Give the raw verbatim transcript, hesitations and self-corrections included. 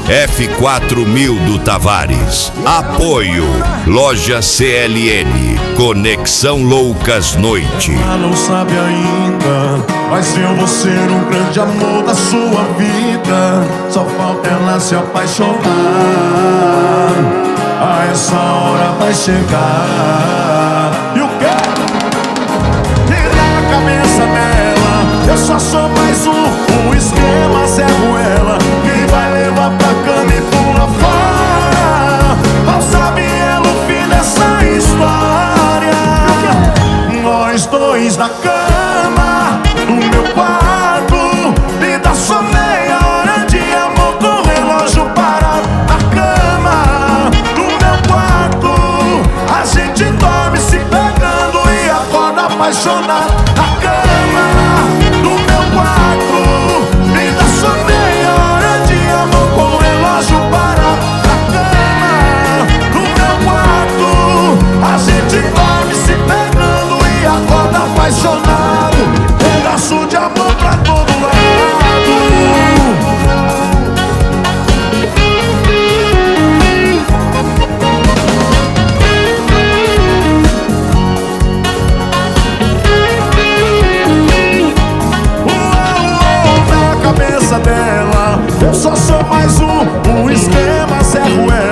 F quatro mil do Tavares. Apoio Loja C L N. Conexão Loucas Noite. Ela não sabe ainda, mas eu vou ser o grande amor da sua vida. Só falta ela se apaixonar. A essa hora vai chegar. E o quê? E na cabeça dela eu só sou mais um. O esquema zero ela. Quem vai levar pra cama e pula fora. Não sabe ela o fim dessa história. Nós dois na cama, no meu quarto. Me dá só meia hora de amor com o relógio parado. Na cama, no meu quarto. A gente dorme se pegando e acorda apaixonado. Na cama, no meu quarto. Me dá só meia hora de amor com o relógio parado. Na cama, no meu quarto. A gente dorme se pegando e acorda apaixonado. Pedaço de amor pra todo lado. Uou, uou, na cabeça dela eu só sou mais um. Um esquema zero é